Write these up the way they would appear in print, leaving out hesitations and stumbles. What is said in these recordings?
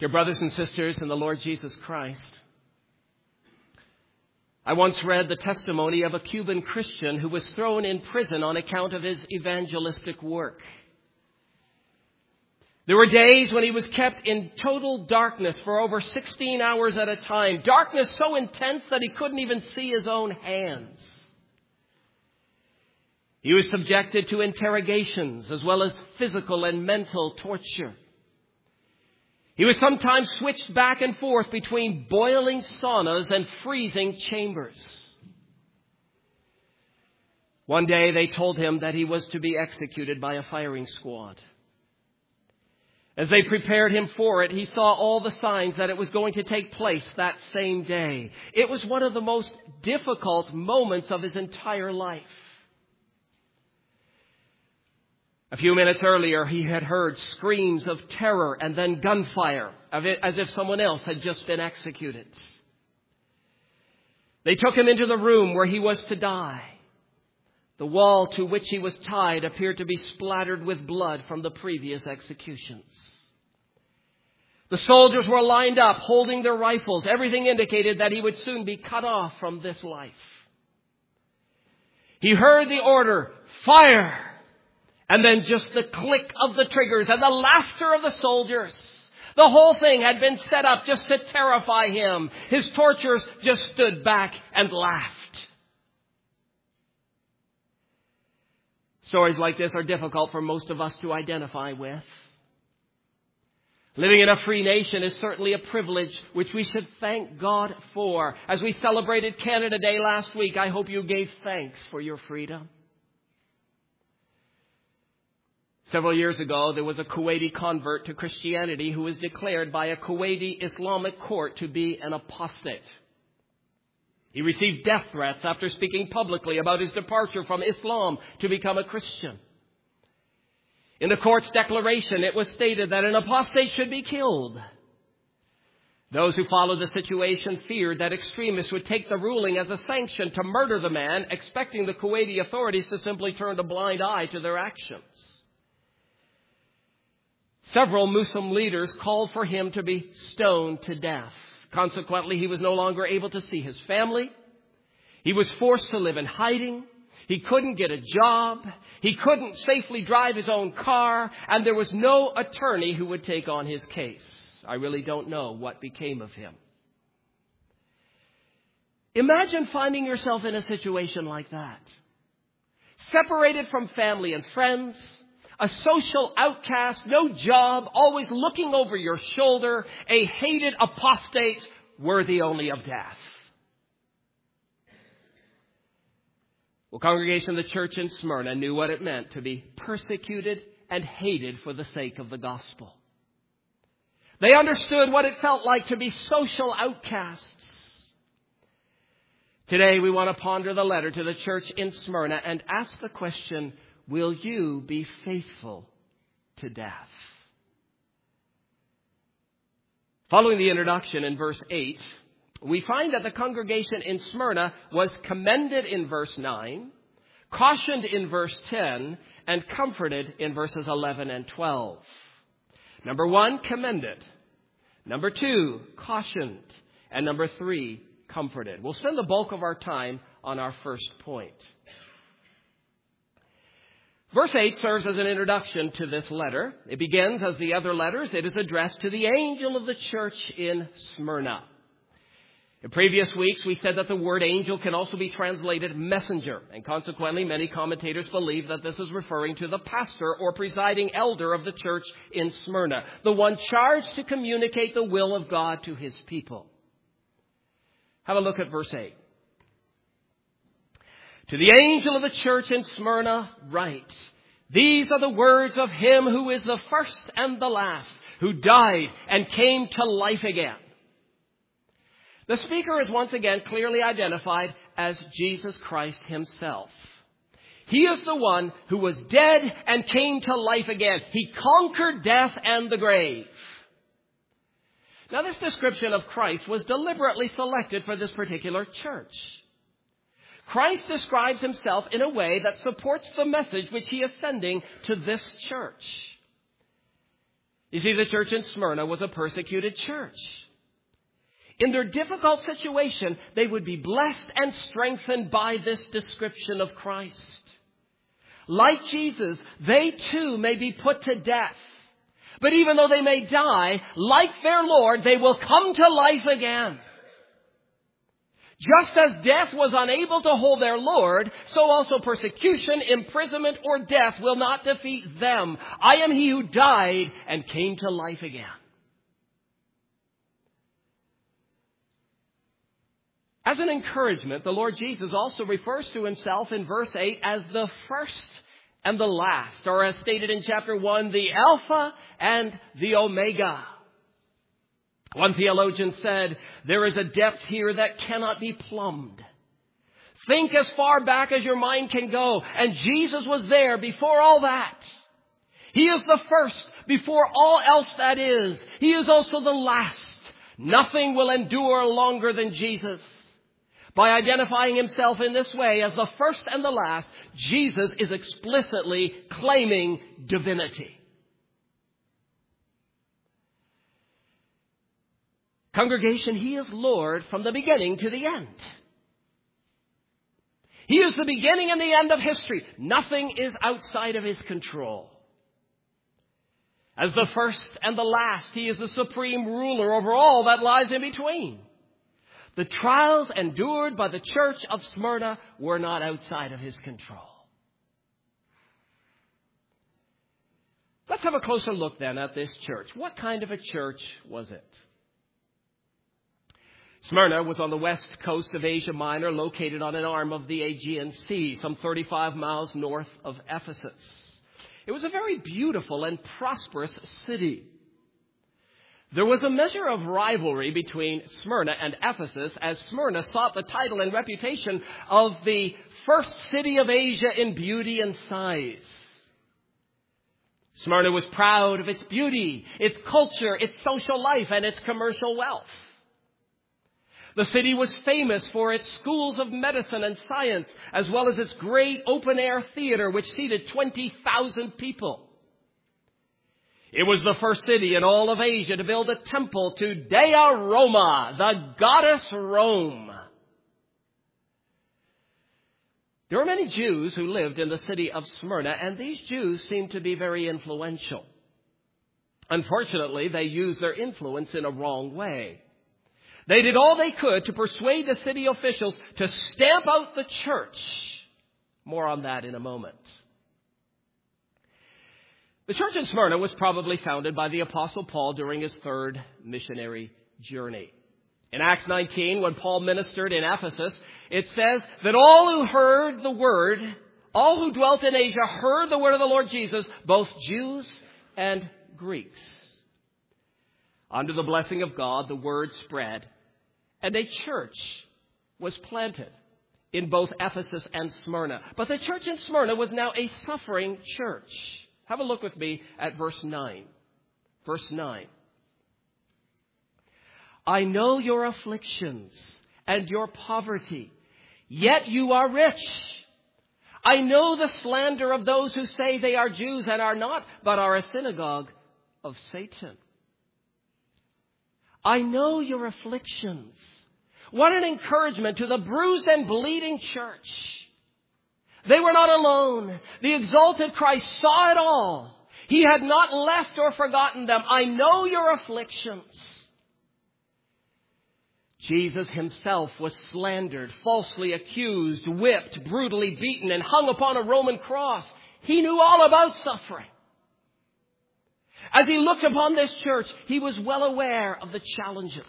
Dear brothers and sisters in the Lord Jesus Christ, I once read the testimony of a Cuban Christian who was thrown in prison on account of his evangelistic work. There were days when he was kept in total darkness for over 16 hours at a time. Darkness so intense that he couldn't even see his own hands. He was subjected to interrogations as well as physical and mental torture. He was sometimes switched back and forth between boiling saunas and freezing chambers. One day they told him that he was to be executed by a firing squad. As they prepared him for it, he saw all the signs that it was going to take place that same day. It was one of the most difficult moments of his entire life. A few minutes earlier, he had heard screams of terror and then gunfire, as if someone else had just been executed. They took him into the room where he was to die. The wall to which he was tied appeared to be splattered with blood from the previous executions. The soldiers were lined up, holding their rifles. Everything indicated that he would soon be cut off from this life. He heard the order, "Fire!" And then just the click of the triggers and the laughter of the soldiers. The whole thing had been set up just to terrify him. His torturers just stood back and laughed. Stories like this are difficult for most of us to identify with. Living in a free nation is certainly a privilege which we should thank God for. As we celebrated Canada Day last week, I hope you gave thanks for your freedom. Several years ago, there was a Kuwaiti convert to Christianity who was declared by a Kuwaiti Islamic court to be an apostate. He received death threats after speaking publicly about his departure from Islam to become a Christian. In the court's declaration, it was stated that an apostate should be killed. Those who followed the situation feared that extremists would take the ruling as a sanction to murder the man, expecting the Kuwaiti authorities to simply turn a blind eye to their actions. Several Muslim leaders called for him to be stoned to death. Consequently, he was no longer able to see his family. He was forced to live in hiding. He couldn't get a job. He couldn't safely drive his own car. And there was no attorney who would take on his case. I really don't know what became of him. Imagine finding yourself in a situation like that. Separated from family and friends. A social outcast, no job, always looking over your shoulder, a hated apostate, worthy only of death. Well, congregation of the church in Smyrna knew what it meant to be persecuted and hated for the sake of the gospel. They understood what it felt like to be social outcasts. Today, we want to ponder the letter to the church in Smyrna and ask the question, will you be faithful to death? Following the introduction in verse 8, we find that the congregation in Smyrna was commended in verse 9, cautioned in verse 10, and comforted in verses 11 and 12. Number 1, commended. Number 2, cautioned. And number 3, comforted. We'll spend the bulk of our time on our first point. Verse 8 serves as an introduction to this letter. It begins as the other letters. It is addressed to the angel of the church in Smyrna. In previous weeks, we said that the word angel can also be translated messenger. And consequently, many commentators believe that this is referring to the pastor or presiding elder of the church in Smyrna, the one charged to communicate the will of God to his people. Have a look at verse 8. To the angel of the church in Smyrna, write, these are the words of him who is the first and the last, who died and came to life again. The speaker is once again clearly identified as Jesus Christ himself. He is the one who was dead and came to life again. He conquered death and the grave. Now, this description of Christ was deliberately selected for this particular church. Christ describes himself in a way that supports the message which he is sending to this church. You see, the church in Smyrna was a persecuted church. In their difficult situation, they would be blessed and strengthened by this description of Christ. Like Jesus, they too may be put to death. But even though they may die, like their Lord, they will come to life again. Just as death was unable to hold their Lord, so also persecution, imprisonment, or death will not defeat them. I am he who died and came to life again. As an encouragement, the Lord Jesus also refers to himself in verse 8 as the first and the last, or as stated in chapter 1, the Alpha and the Omega. One theologian said, there is a depth here that cannot be plumbed. Think as far back as your mind can go, and Jesus was there before all that. He is the first before all else that is. He is also the last. Nothing will endure longer than Jesus. By identifying himself in this way as the first and the last, Jesus is explicitly claiming divinity. Congregation, he is Lord from the beginning to the end. He is the beginning and the end of history. Nothing is outside of his control. As the first and the last, he is the supreme ruler over all that lies in between. The trials endured by the church of Smyrna were not outside of his control. Let's have a closer look then at this church. What kind of a church was it? Smyrna was on the west coast of Asia Minor, located on an arm of the Aegean Sea, some 35 miles north of Ephesus. It was a very beautiful and prosperous city. There was a measure of rivalry between Smyrna and Ephesus, as Smyrna sought the title and reputation of the first city of Asia in beauty and size. Smyrna was proud of its beauty, its culture, its social life, and its commercial wealth. The city was famous for its schools of medicine and science, as well as its great open-air theater, which seated 20,000 people. It was the first city in all of Asia to build a temple to Dea Roma, the goddess Rome. There were many Jews who lived in the city of Smyrna, and these Jews seemed to be very influential. Unfortunately, they used their influence in a wrong way. They did all they could to persuade the city officials to stamp out the church. More on that in a moment. The church in Smyrna was probably founded by the Apostle Paul during his third missionary journey. In Acts 19, when Paul ministered in Ephesus, it says that all who heard the word, all who dwelt in Asia heard the word of the Lord Jesus, both Jews and Greeks. Under the blessing of God, the word spread, and a church was planted in both Ephesus and Smyrna. But the church in Smyrna was now a suffering church. Have a look with me at verse 9. Verse 9. I know your afflictions and your poverty, yet you are rich. I know the slander of those who say they are Jews and are not, but are a synagogue of Satan. I know your afflictions. What an encouragement to the bruised and bleeding church. They were not alone. The exalted Christ saw it all. He had not left or forgotten them. I know your afflictions. Jesus himself was slandered, falsely accused, whipped, brutally beaten, and hung upon a Roman cross. He knew all about suffering. As he looked upon this church, he was well aware of the challenges.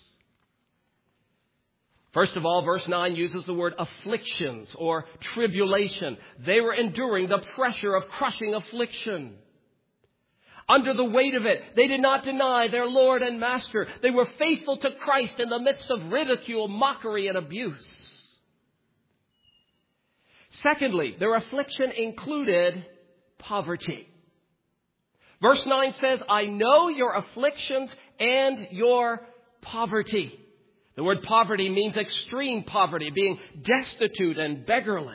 First of all, verse 9 uses the word afflictions or tribulation. They were enduring the pressure of crushing affliction. Under the weight of it, they did not deny their Lord and Master. They were faithful to Christ in the midst of ridicule, mockery, and abuse. Secondly, their affliction included poverty. Verse 9 says, I know your afflictions and your poverty. The word poverty means extreme poverty, being destitute and beggarly.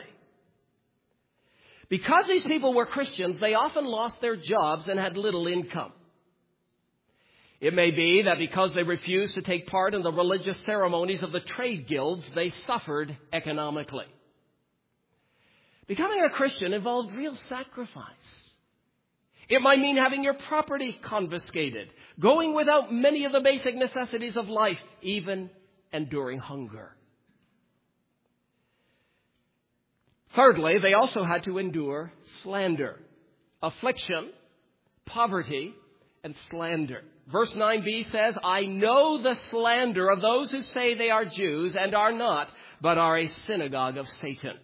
Because these people were Christians, they often lost their jobs and had little income. It may be that because they refused to take part in the religious ceremonies of the trade guilds, they suffered economically. Becoming a Christian involved real sacrifice. It might mean having your property confiscated, going without many of the basic necessities of life, even enduring hunger. Thirdly, they also had to endure slander, affliction, poverty, and slander. Verse 9b says, I know the slander of those who say they are Jews and are not, but are a synagogue of Satan.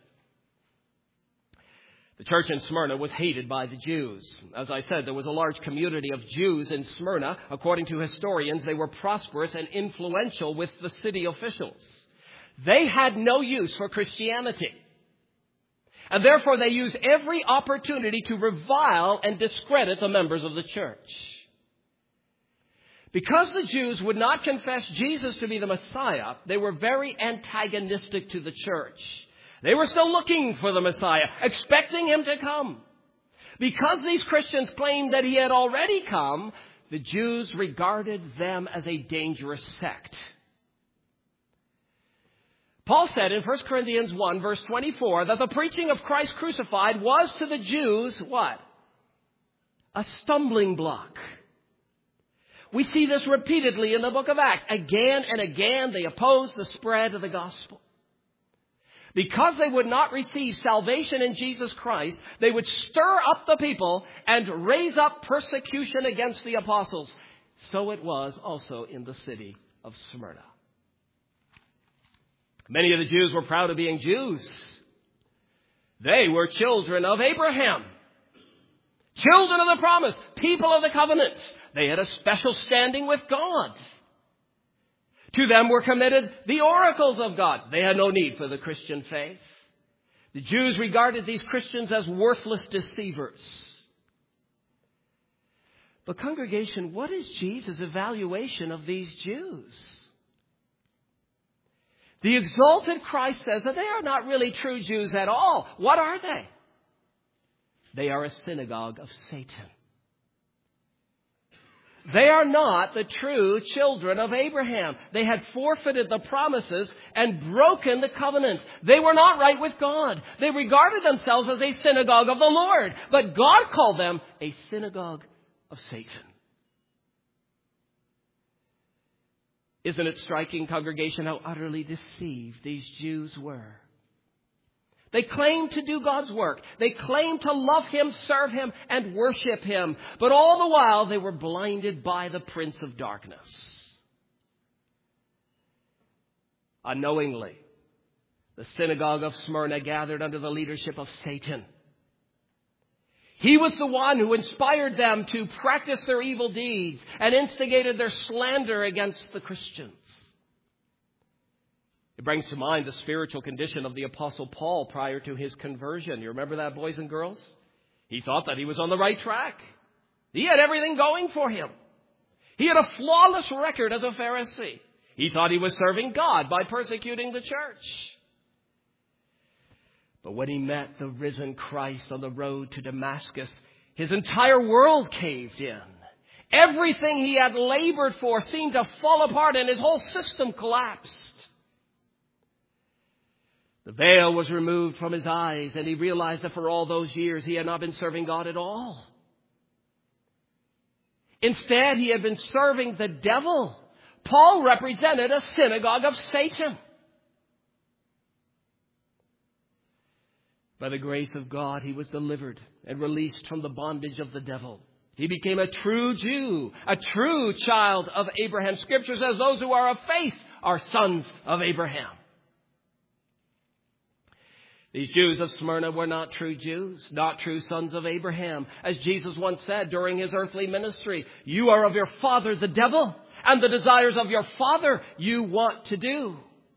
The church in Smyrna was hated by the Jews. As I said, there was a large community of Jews in Smyrna. According to historians, they were prosperous and influential with the city officials. They had no use for Christianity. And therefore, they used every opportunity to revile and discredit the members of the church. Because the Jews would not confess Jesus to be the Messiah, they were very antagonistic to the church. They were still looking for the Messiah, expecting him to come. Because these Christians claimed that he had already come, the Jews regarded them as a dangerous sect. Paul said in 1 Corinthians 1, verse 24, that the preaching of Christ crucified was to the Jews, what? A stumbling block. We see this repeatedly in the book of Acts. Again and again, they opposed the spread of the gospel. Because they would not receive salvation in Jesus Christ, they would stir up the people and raise up persecution against the apostles. So it was also in the city of Smyrna. Many of the Jews were proud of being Jews. They were children of Abraham, children of the promise, people of the covenant. They had a special standing with God. To them were committed the oracles of God. They had no need for the Christian faith. The Jews regarded these Christians as worthless deceivers. But congregation, what is Jesus' evaluation of these Jews? The exalted Christ says that they are not really true Jews at all. What are they? They are a synagogue of Satan. They are not the true children of Abraham. They had forfeited the promises and broken the covenant. They were not right with God. They regarded themselves as a synagogue of the Lord. But God called them a synagogue of Satan. Isn't it striking, congregation, how utterly deceived these Jews were? They claimed to do God's work. They claimed to love him, serve him, and worship him. But all the while, they were blinded by the prince of darkness. Unknowingly, the synagogue of Smyrna gathered under the leadership of Satan. He was the one who inspired them to practice their evil deeds and instigated their slander against the Christians. It brings to mind the spiritual condition of the Apostle Paul prior to his conversion. You remember that, boys and girls? He thought that he was on the right track. He had everything going for him. He had a flawless record as a Pharisee. He thought he was serving God by persecuting the church. But when he met the risen Christ on the road to Damascus, his entire world caved in. Everything he had labored for seemed to fall apart and his whole system collapsed. The veil was removed from his eyes, and he realized that for all those years he had not been serving God at all. Instead, he had been serving the devil. Paul represented a synagogue of Satan. By the grace of God, he was delivered and released from the bondage of the devil. He became a true Jew, a true child of Abraham. Scripture says those who are of faith are sons of Abraham. These Jews of Smyrna were not true Jews, not true sons of Abraham. As Jesus once said during his earthly ministry, you are of your father, the devil, and the desires of your father you want to do.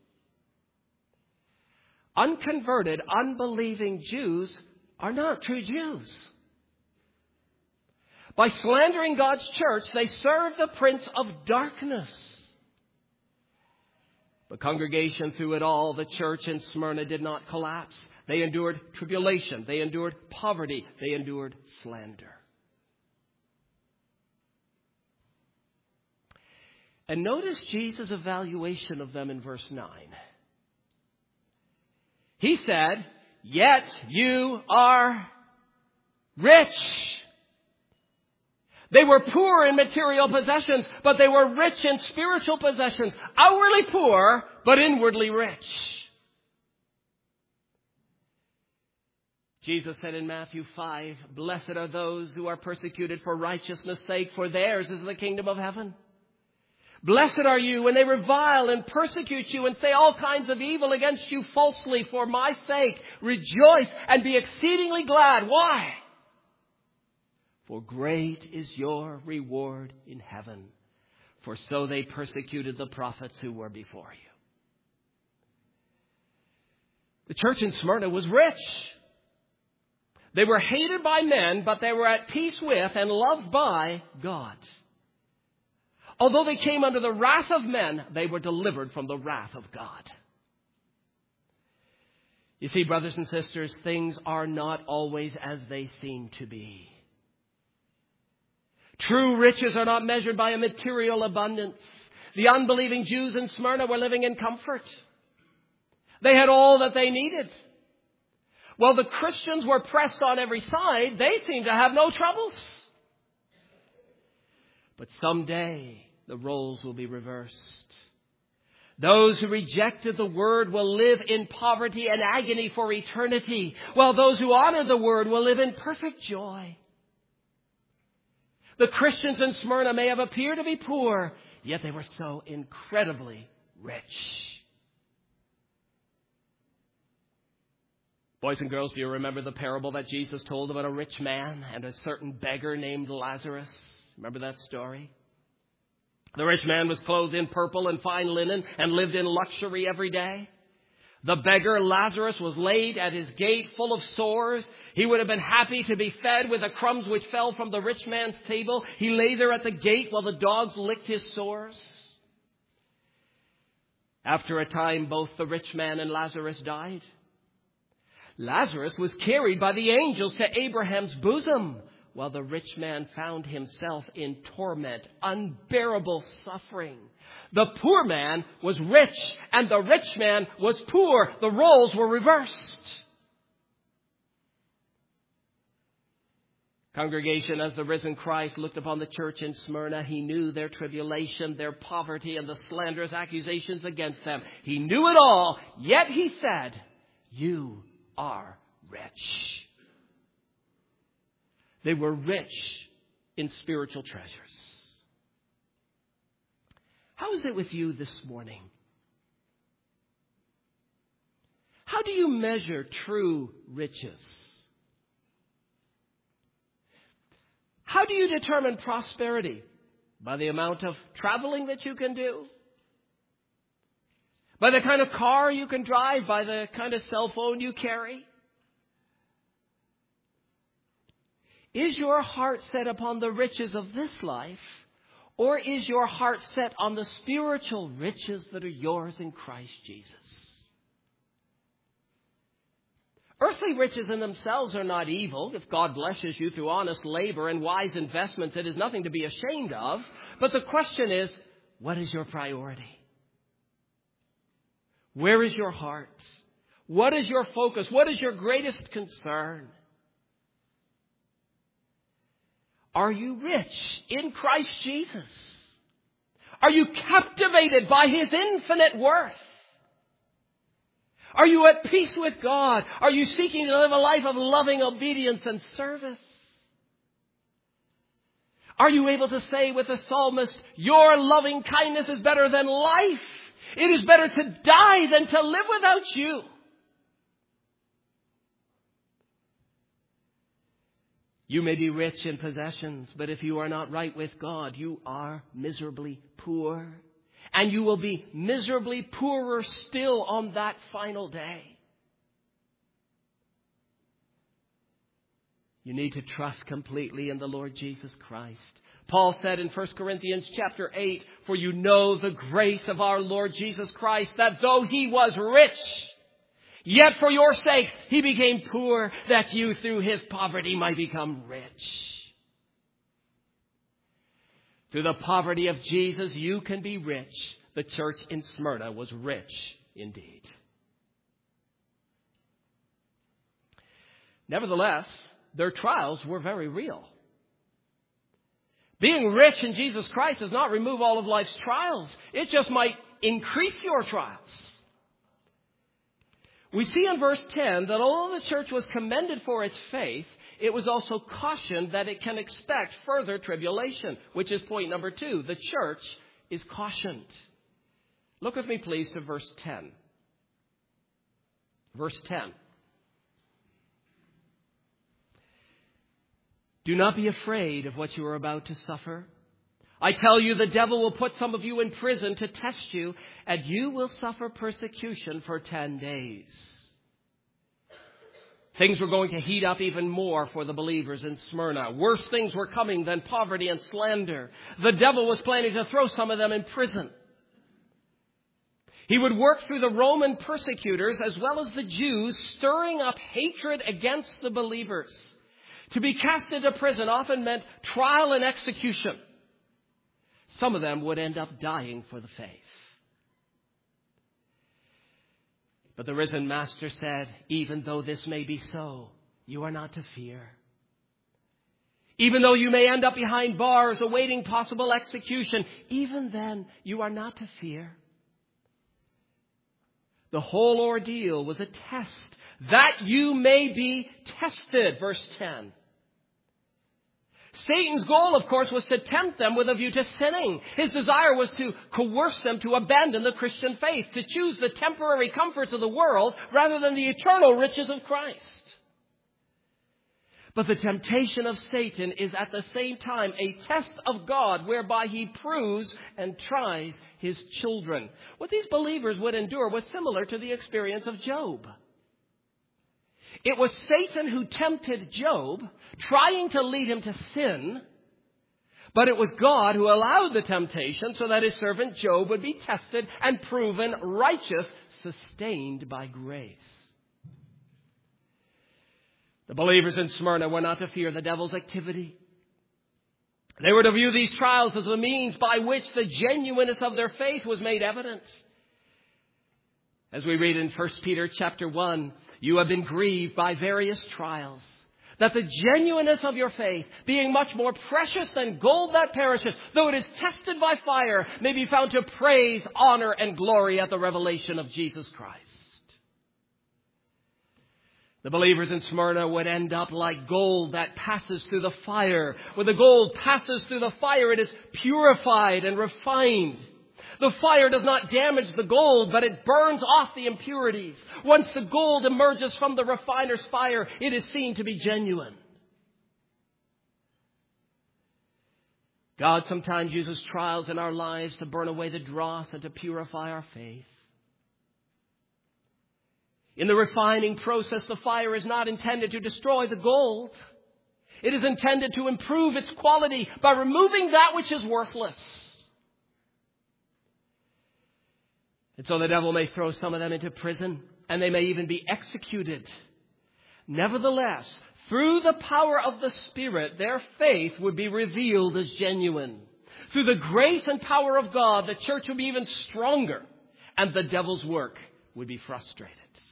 Unconverted, unbelieving Jews are not true Jews. By slandering God's church, they serve the prince of darkness. But congregation, through it all, the church in Smyrna did not collapse. They endured tribulation. They endured poverty. They endured slander. And notice Jesus' evaluation of them in verse 9. He said, "Yet you are rich." They were poor in material possessions, but they were rich in spiritual possessions. Outwardly poor, but inwardly rich. Jesus said in Matthew 5, "Blessed are those who are persecuted for righteousness' sake, for theirs is the kingdom of heaven. Blessed are you when they revile and persecute you and say all kinds of evil against you falsely for my sake. Rejoice and be exceedingly glad." Why? "For great is your reward in heaven. For so they persecuted the prophets who were before you." The church in Smyrna was rich. They were hated by men, but they were at peace with and loved by God. Although they came under the wrath of men, they were delivered from the wrath of God. You see, brothers and sisters, things are not always as they seem to be. True riches are not measured by a material abundance. The unbelieving Jews in Smyrna were living in comfort. They had all that they needed. While the Christians were pressed on every side, they seemed to have no troubles. But someday, the roles will be reversed. Those who rejected the word will live in poverty and agony for eternity, while those who honor the word will live in perfect joy. The Christians in Smyrna may have appeared to be poor, yet they were so incredibly rich. Boys and girls, do you remember the parable that Jesus told about a rich man and a certain beggar named Lazarus? Remember that story? The rich man was clothed in purple and fine linen and lived in luxury every day. The beggar, Lazarus, was laid at his gate full of sores. He would have been happy to be fed with the crumbs which fell from the rich man's table. He lay there at the gate while the dogs licked his sores. After a time, both the rich man and Lazarus died. Lazarus was carried by the angels to Abraham's bosom, while the rich man found himself in torment, unbearable suffering. The poor man was rich and the rich man was poor. The roles were reversed. Congregation, as the risen Christ looked upon the church in Smyrna, he knew their tribulation, their poverty, and the slanderous accusations against them. He knew it all, yet he said, "You are rich." They were rich in spiritual treasures. How is it with you this morning? How do you measure true riches? How do you determine prosperity? By the amount of traveling that you can do? By the kind of car you can drive? By the kind of cell phone you carry? Is your heart set upon the riches of this life, or is your heart set on the spiritual riches that are yours in Christ Jesus? Earthly riches in themselves are not evil. If God blesses you through honest labor and wise investments, it is nothing to be ashamed of. But the question is, what is your priority? Where is your heart? What is your focus? What is your greatest concern? Are you rich in Christ Jesus? Are you captivated by His infinite worth? Are you at peace with God? Are you seeking to live a life of loving obedience and service? Are you able to say with the psalmist, "Your loving kindness is better than life. It is better to die than to live without you"? You may be rich in possessions, but if you are not right with God, you are miserably poor. And you will be miserably poorer still on that final day. You need to trust completely in the Lord Jesus Christ. Paul said in 1 Corinthians chapter 8, "For you know the grace of our Lord Jesus Christ, that though He was rich, yet for your sakes He became poor, that you through His poverty might become rich." Through the poverty of Jesus, you can be rich. The church in Smyrna was rich indeed. Nevertheless, their trials were very real. Being rich in Jesus Christ does not remove all of life's trials. It just might increase your trials. We see in verse 10 that although the church was commended for its faith, it was also cautioned that it can expect further tribulation, which is point number 2. The church is cautioned. Look with me, please, to verse 10. Verse 10. Do not be afraid of what you are about to suffer. I tell you, the devil will put some of you in prison to test you, and you will suffer persecution for 10 days. Things were going to heat up even more for the believers in Smyrna. Worse things were coming than poverty and slander. The devil was planning to throw some of them in prison. He would work through the Roman persecutors as well as the Jews, stirring up hatred against the believers. To be cast into prison often meant trial and execution. Some of them would end up dying for the faith. But the risen Master said, even though this may be so, you are not to fear. Even though you may end up behind bars awaiting possible execution, even then you are not to fear. The whole ordeal was a test, that you may be tested, verse 10. Satan's goal, of course, was to tempt them with a view to sinning. His desire was to coerce them to abandon the Christian faith, to choose the temporary comforts of the world rather than the eternal riches of Christ. But the temptation of Satan is at the same time a test of God whereby he proves and tries his children. What these believers would endure was similar to the experience of Job. It was Satan who tempted Job, trying to lead him to sin, but it was God who allowed the temptation so that his servant Job would be tested and proven righteous, sustained by grace. The believers in Smyrna were not to fear the devil's activity. They were to view these trials as a means by which the genuineness of their faith was made evident. As we read in 1 Peter chapter 1, you have been grieved by various trials, that the genuineness of your faith, being much more precious than gold that perishes, though it is tested by fire, may be found to praise, honor, and glory at the revelation of Jesus Christ. The believers in Smyrna would end up like gold that passes through the fire. When the gold passes through the fire, it is purified and refined. The fire does not damage the gold, but it burns off the impurities. Once the gold emerges from the refiner's fire, it is seen to be genuine. God sometimes uses trials in our lives to burn away the dross and to purify our faith. In the refining process, the fire is not intended to destroy the gold. It is intended to improve its quality by removing that which is worthless. And so the devil may throw some of them into prison, and they may even be executed. Nevertheless, through the power of the Spirit, their faith would be revealed as genuine. Through the grace and power of God, the church would be even stronger, and the devil's work would be frustrated.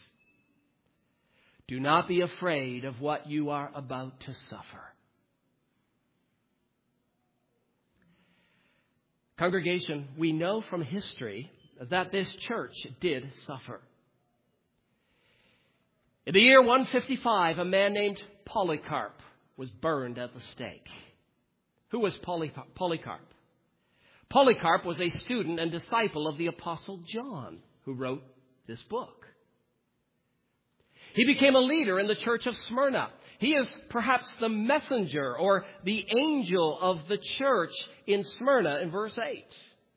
Do not be afraid of what you are about to suffer. Congregation, we know from history that this church did suffer. In the year 155, a man named Polycarp was burned at the stake. Who was Polycarp? Polycarp was a student and disciple of the Apostle John, who wrote this book. He became a leader in the church of Smyrna. He is perhaps the messenger or the angel of the church in Smyrna in verse 8.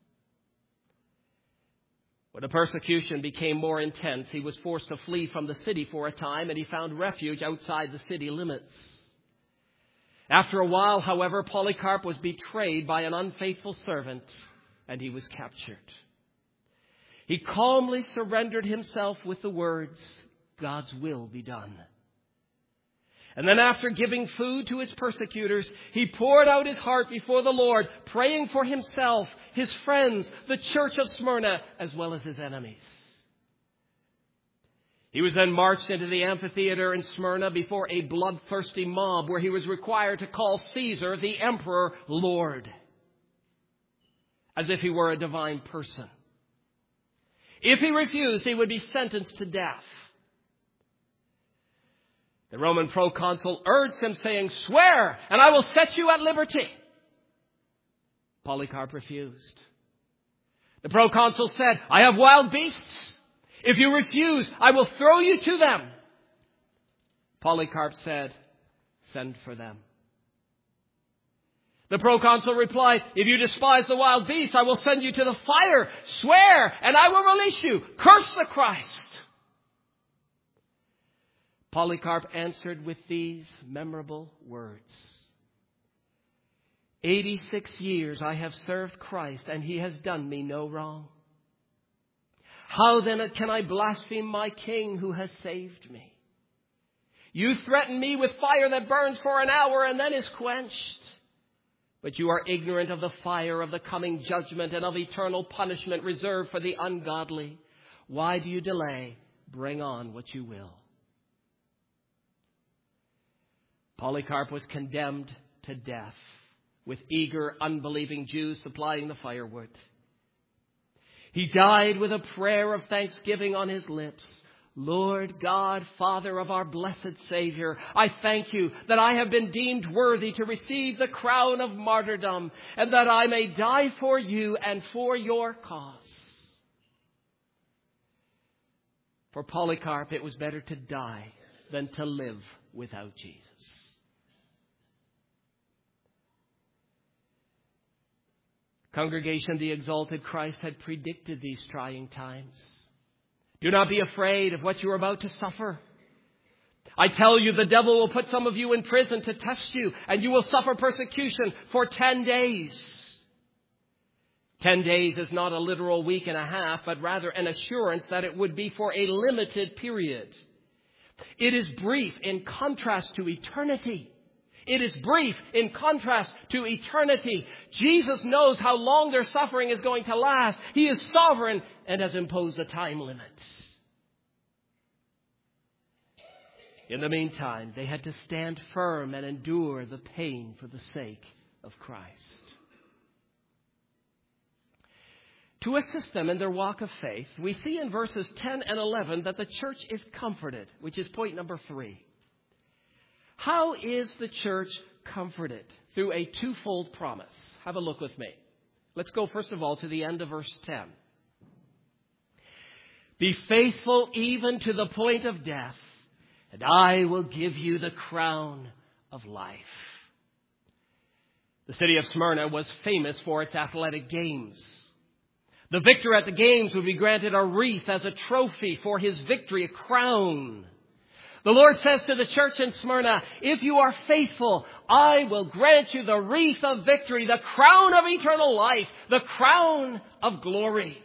When the persecution became more intense, he was forced to flee from the city for a time, and he found refuge outside the city limits. After a while, however, Polycarp was betrayed by an unfaithful servant, and he was captured. He calmly surrendered himself with the words, God's will be done. And then after giving food to his persecutors, he poured out his heart before the Lord, praying for himself, his friends, the church of Smyrna, as well as his enemies. He was then marched into the amphitheater in Smyrna before a bloodthirsty mob where he was required to call Caesar, the emperor, Lord, as if he were a divine person. If he refused, he would be sentenced to death. The Roman proconsul urged him, saying, "Swear, and I will set you at liberty." Polycarp refused. The proconsul said, "I have wild beasts. If you refuse, I will throw you to them." Polycarp said, "Send for them." The proconsul replied, "If you despise the wild beasts, I will send you to the fire. Swear, and I will release you. Curse the Christ." Polycarp answered with these memorable words: 86 years I have served Christ, and he has done me no wrong. How then can I blaspheme my King who has saved me? You threaten me with fire that burns for an hour and then is quenched. But you are ignorant of the fire of the coming judgment and of eternal punishment reserved for the ungodly. Why do you delay? Bring on what you will." Polycarp was condemned to death, with eager, unbelieving Jews supplying the firewood. He died with a prayer of thanksgiving on his lips. "Lord God, Father of our blessed Savior, I thank you that I have been deemed worthy to receive the crown of martyrdom, and that I may die for you and for your cause." For Polycarp, it was better to die than to live without Jesus. Congregation, the exalted Christ had predicted these trying times. Do not be afraid of what you are about to suffer. I tell you, the devil will put some of you in prison to test you, and you will suffer persecution for 10 days. 10 days is not a literal week and a half, but rather an assurance that it would be for a limited period. It is brief in contrast to eternity. It is brief in contrast to eternity. Jesus knows how long their suffering is going to last. He is sovereign and has imposed a time limit. In the meantime, they had to stand firm and endure the pain for the sake of Christ. To assist them in their walk of faith, we see in verses 10 and 11 that the church is comforted, which is point number 3. How is the church comforted? Through a twofold promise. Have a look with me. Let's go first of all to the end of verse 10. "Be faithful even to the point of death, and I will give you the crown of life." The city of Smyrna was famous for its athletic games. The victor at the games would be granted a wreath as a trophy for his victory, a crown. The Lord says to the church in Smyrna, "If you are faithful, I will grant you the wreath of victory, the crown of eternal life, the crown of glory."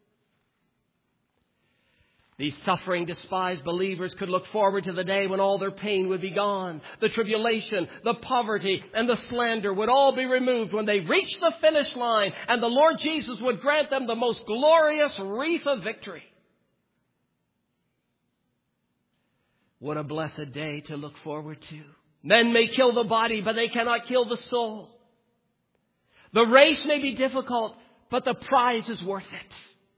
These suffering, despised believers could look forward to the day when all their pain would be gone. The tribulation, the poverty, and the slander would all be removed when they reached the finish line, and the Lord Jesus would grant them the most glorious wreath of victory. What a blessed day to look forward to. Men may kill the body, but they cannot kill the soul. The race may be difficult, but the prize is worth it.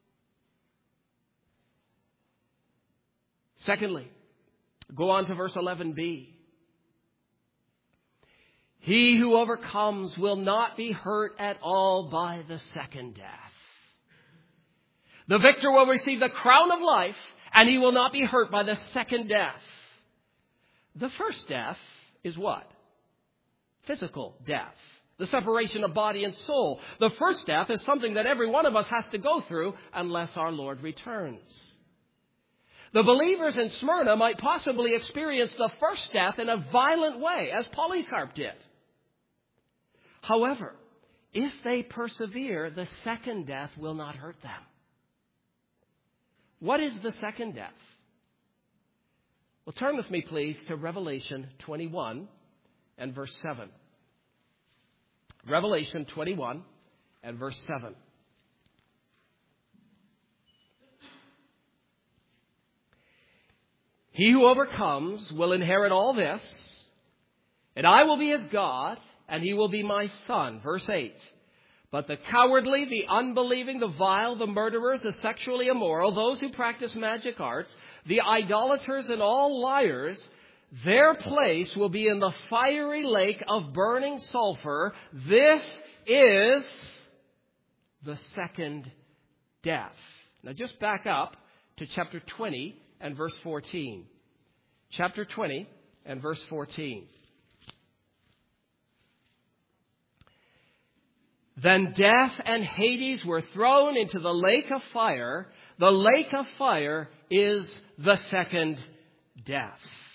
Secondly, go on to verse 11b. "He who overcomes will not be hurt at all by the second death." The victor will receive the crown of life, and he will not be hurt by the second death. The first death is what? Physical death. The separation of body and soul. The first death is something that every one of us has to go through unless our Lord returns. The believers in Smyrna might possibly experience the first death in a violent way, as Polycarp did. However, if they persevere, the second death will not hurt them. What is the second death? Well, turn with me, please, to Revelation 21 and verse 7. Revelation 21 and verse 7. He who overcomes will inherit all this, and I will be his God, and he will be my son. Verse 8. But the cowardly, the unbelieving, the vile, the murderers, the sexually immoral, those who practice magic arts, the idolaters, and all liars, their place will be in the fiery lake of burning sulfur. This is the second death. Now just back up to chapter 20 and verse 14. Chapter 20 and verse 14. Then death and Hades were thrown into the lake of fire. The lake of fire is the second death.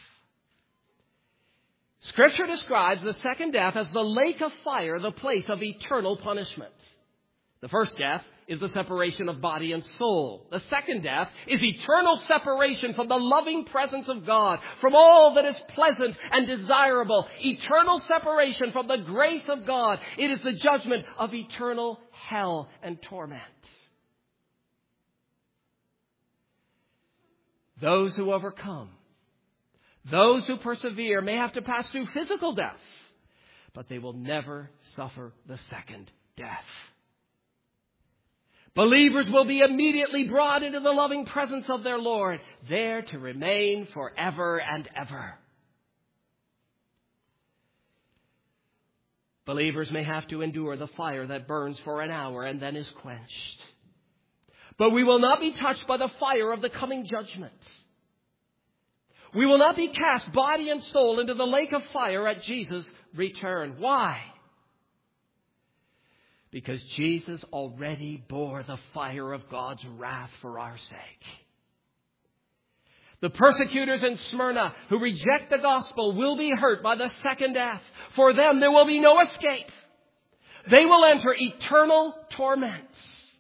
Scripture describes the second death as the lake of fire, the place of eternal punishment. The first death is the separation of body and soul. The second death is eternal separation from the loving presence of God, from all that is pleasant and desirable. Eternal separation from the grace of God. It is the judgment of eternal hell and torment. Those who overcome, those who persevere may have to pass through physical death, but they will never suffer the second death. Believers will be immediately brought into the loving presence of their Lord, there to remain forever and ever. Believers may have to endure the fire that burns for an hour and then is quenched. But we will not be touched by the fire of the coming judgment. We will not be cast body and soul into the lake of fire at Jesus' return. Why? Because Jesus already bore the fire of God's wrath for our sake. The persecutors in Smyrna who reject the gospel will be hurt by the second death. For them, there will be no escape. They will enter eternal torments.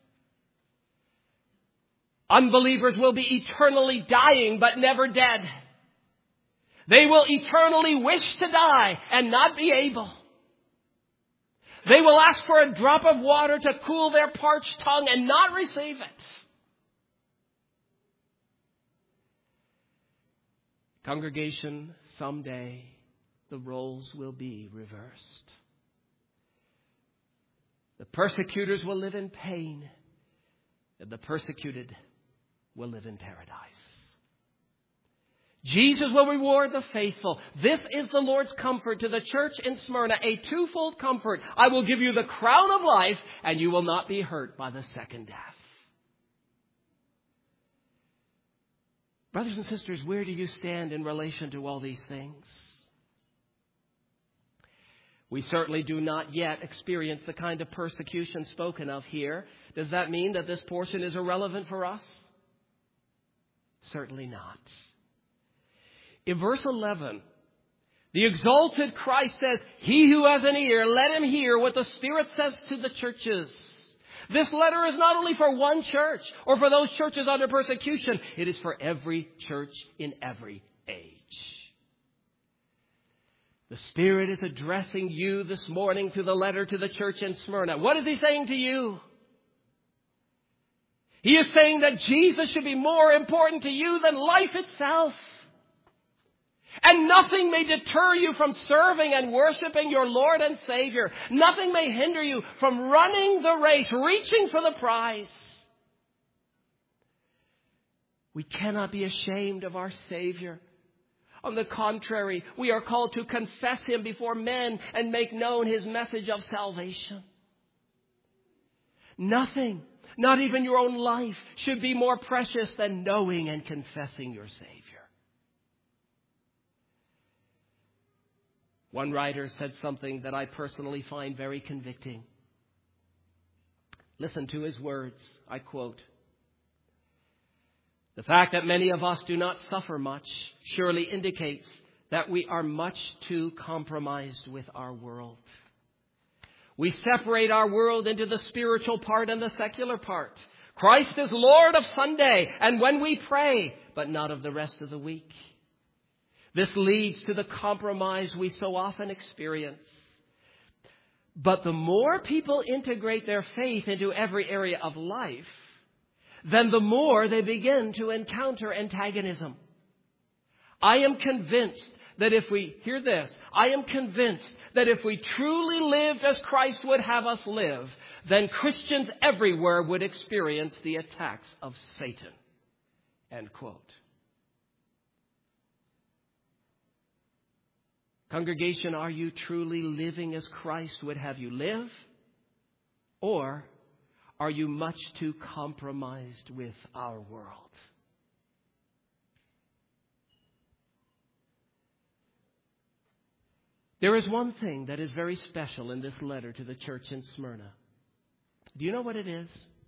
Unbelievers will be eternally dying but never dead. They will eternally wish to die and not be able. They will ask for a drop of water to cool their parched tongue and not receive it. Congregation, someday the roles will be reversed. The persecutors will live in pain, and the persecuted will live in paradise. Jesus will reward the faithful. This is the Lord's comfort to the church in Smyrna, a twofold comfort. I will give you the crown of life, and you will not be hurt by the second death. Brothers and sisters, where do you stand in relation to all these things? We certainly do not yet experience the kind of persecution spoken of here. Does that mean that this portion is irrelevant for us? Certainly not. In verse 11, the exalted Christ says, "He who has an ear, let him hear what the Spirit says to the churches." This letter is not only for one church or for those churches under persecution. It is for every church in every age. The Spirit is addressing you this morning through the letter to the church in Smyrna. What is He saying to you? He is saying that Jesus should be more important to you than life itself. And nothing may deter you from serving and worshiping your Lord and Savior. Nothing may hinder you from running the race, reaching for the prize. We cannot be ashamed of our Savior. On the contrary, we are called to confess Him before men and make known His message of salvation. Nothing, not even your own life, should be more precious than knowing and confessing your Savior. One writer said something that I personally find very convicting. Listen to his words. I quote, "The fact that many of us do not suffer much surely indicates that we are much too compromised with our world. We separate our world into the spiritual part and the secular part. Christ is Lord of Sunday and when we pray, but not of the rest of the week. This leads to the compromise we so often experience. But the more people integrate their faith into every area of life, then the more they begin to encounter antagonism. I am convinced that if we truly lived as Christ would have us live, then Christians everywhere would experience the attacks of Satan. End quote. Congregation, are you truly living as Christ would have you live? Or are you much too compromised with our world? There is one thing that is very special in this letter to the church in Smyrna. Do you know what it is?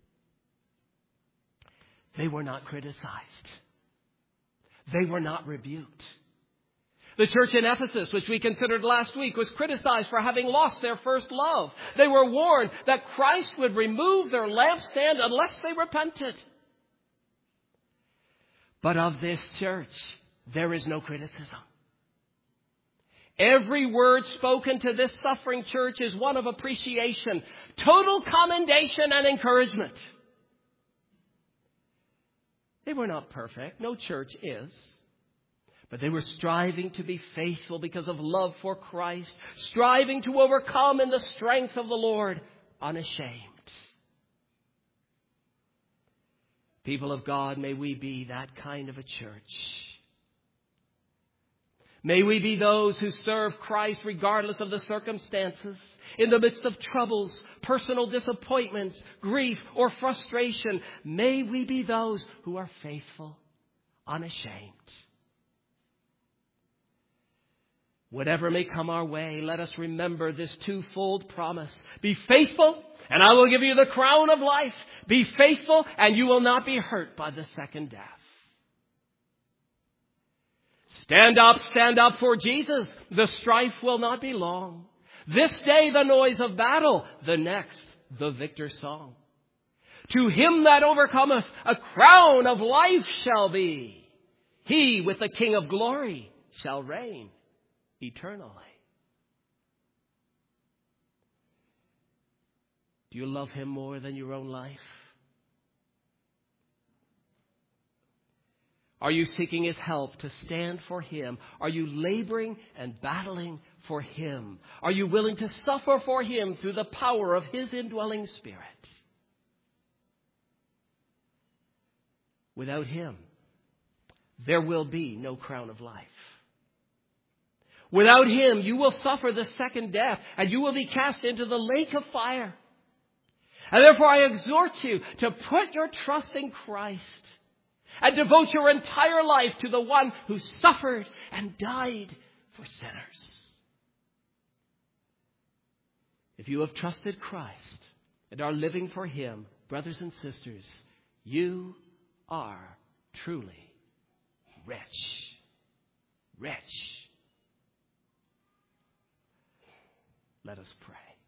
They were not criticized. They were not rebuked. The church in Ephesus, which we considered last week, was criticized for having lost their first love. They were warned that Christ would remove their lampstand unless they repented. But of this church, there is no criticism. Every word spoken to this suffering church is one of appreciation, total commendation and encouragement. They were not perfect. No church is. But they were striving to be faithful because of love for Christ, striving to overcome in the strength of the Lord, unashamed. People of God, may we be that kind of a church. May we be those who serve Christ regardless of the circumstances, in the midst of troubles, personal disappointments, grief, or frustration. May we be those who are faithful, unashamed. Whatever may come our way, let us remember this twofold promise. Be faithful, and I will give you the crown of life. Be faithful, and you will not be hurt by the second death. Stand up for Jesus. The strife will not be long. This day the noise of battle, the next the victor's song. To him that overcometh, a crown of life shall be. He with the King of glory shall reign eternally. Do you love him more than your own life? Are you seeking his help to stand for him? Are you laboring and battling for him? Are you willing to suffer for him through the power of his indwelling Spirit? Without him, there will be no crown of life. Without him, you will suffer the second death, and you will be cast into the lake of fire. And therefore I exhort you to put your trust in Christ and devote your entire life to the one who suffered and died for sinners. If you have trusted Christ and are living for him, brothers and sisters, you are truly rich. Rich. Let us pray.